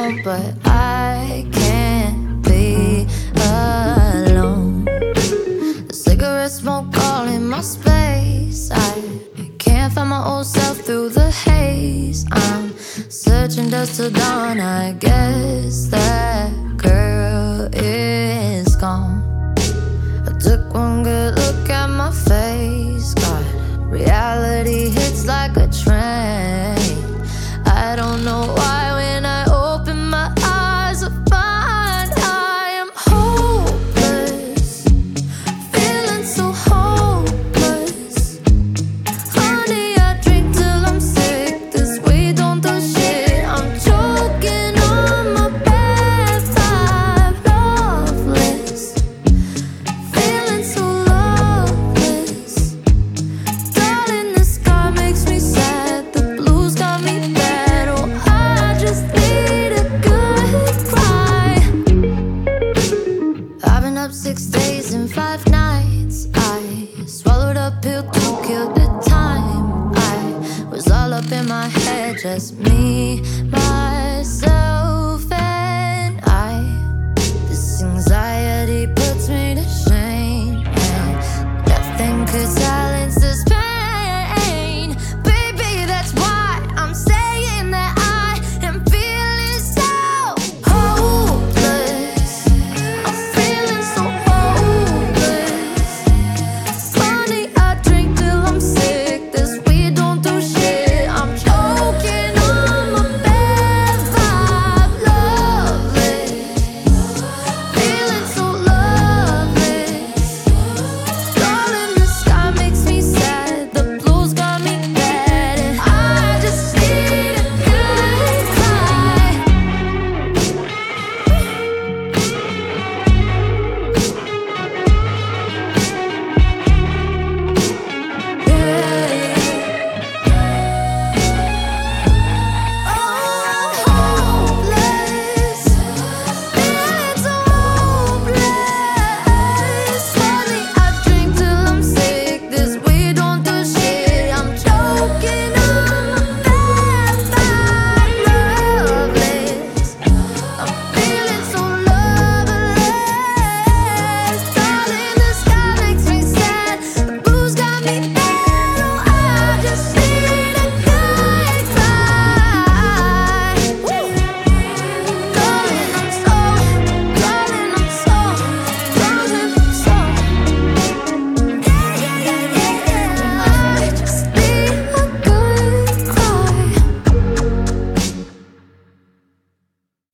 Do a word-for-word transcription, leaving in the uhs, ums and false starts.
home, but I can't be alone. The cigarette smoke all in my space. I can't find my old self through the haze. I'm searching dusk till dawn. I guess that girl is gone. I took one good look at my face. God, reality hits like a train. I don't know why when I open my eyes I find I am hopeless, feeling so hopeless. Honey, I drink till I'm sick. This weed don't do shit. I'm choking on my bad vibe, loveless, feeling so loveless. Darling, the sky makes me sad. The blues got me bad. Oh, I just need a good cry. I've been up six days and five nights. I swallowed a pill to kill the time. I was all up in my head, just me, myself.